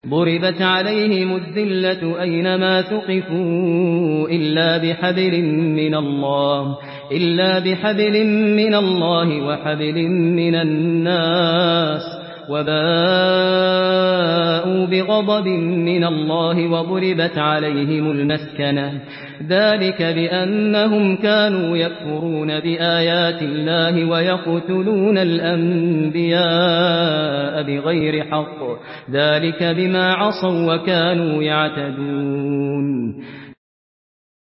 ضربت عليهم الذلة أينما ثقفوا إلا بحبل من الله وحبل من الناس وباءوا بغضب من الله وضربت عليهم المسكنة ذلك بأنهم كانوا يكفرون بآيات الله ويقتلون الأنبياء بغير حق ذلك بما عصوا وكانوا يعتدون